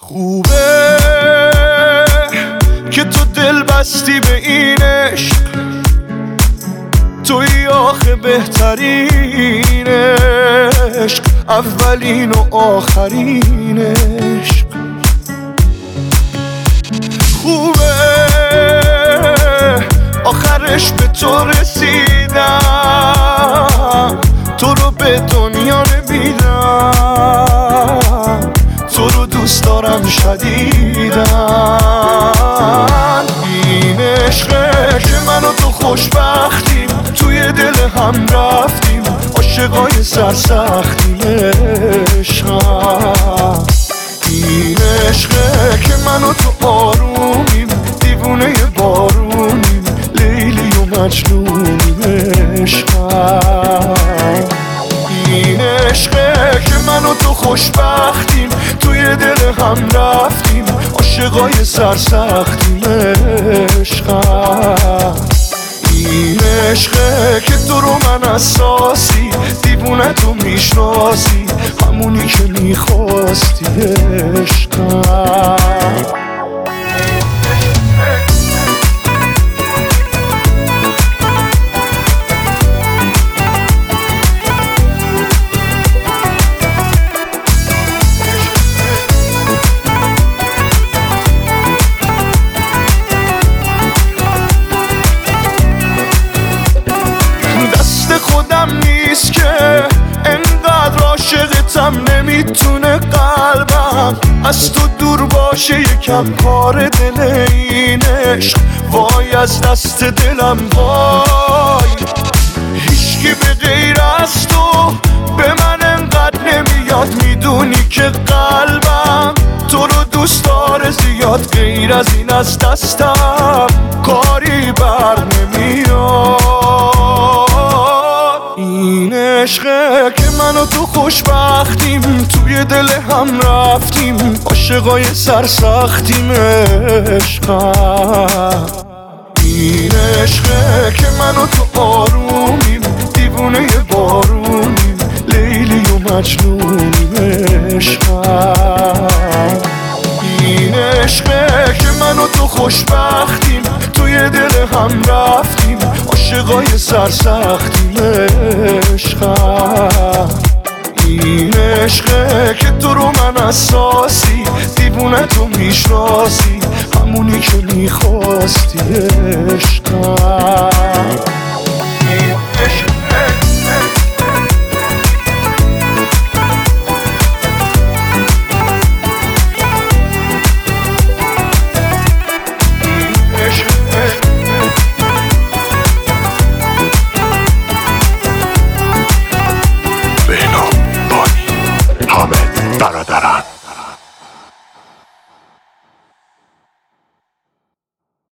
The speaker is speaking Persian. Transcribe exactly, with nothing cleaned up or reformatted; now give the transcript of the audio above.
خوبه که تو دل بستی به این عشق، توی آخه بهترین عشق، اولین و آخرین عشق. خوبه آخرش به تو رسیدم، تو رو به دنیا نمیدم، تو رو دوست دارم شدیدن. این عشقه که من و تو خوشبختیم، توی دل هم رفتیم، عاشقای سرسختیم. عشقم این عشقه که من و تو آرومیم، دیوونه بارونیم، لیلی و مجنونیم. عشقم این عشقه که من و تو خوشبختیم، توی دل هم رفتیم، عاشقای سرسختیم. عشقم این عشقه که تو رو من اساسی، دیوونه تو میشناسی، همونی که میخواستی. عشقم خودم نیست که انقدر عاشقتم، نمیتونه قلبم از تو دور باشه. یکم کار دل این عشق، وای از دست دلم وای. هیچکی به غیر از تو به من انقدر نمیاد، میدونی که قلبم تو رو دوست داره زیاد. غیر از این از دستم کاری بر نمیاد. این عشقه که من و تو خوشبختیم، توی دل هم رفتیم، عاشقای سرسختیم. عشقم این عشقه که من و تو آرومیم، دیوونه بارونیم، لیلی و مجنونیم. عشقم این عشقه که من و تو خوشبختیم، توی دل هم رفتیم، عاشقای سرسختیم. عشقم این عشقه که تو رو من اساسی، دیوونه تو میشناسی، همونی که میخواستی. عشقم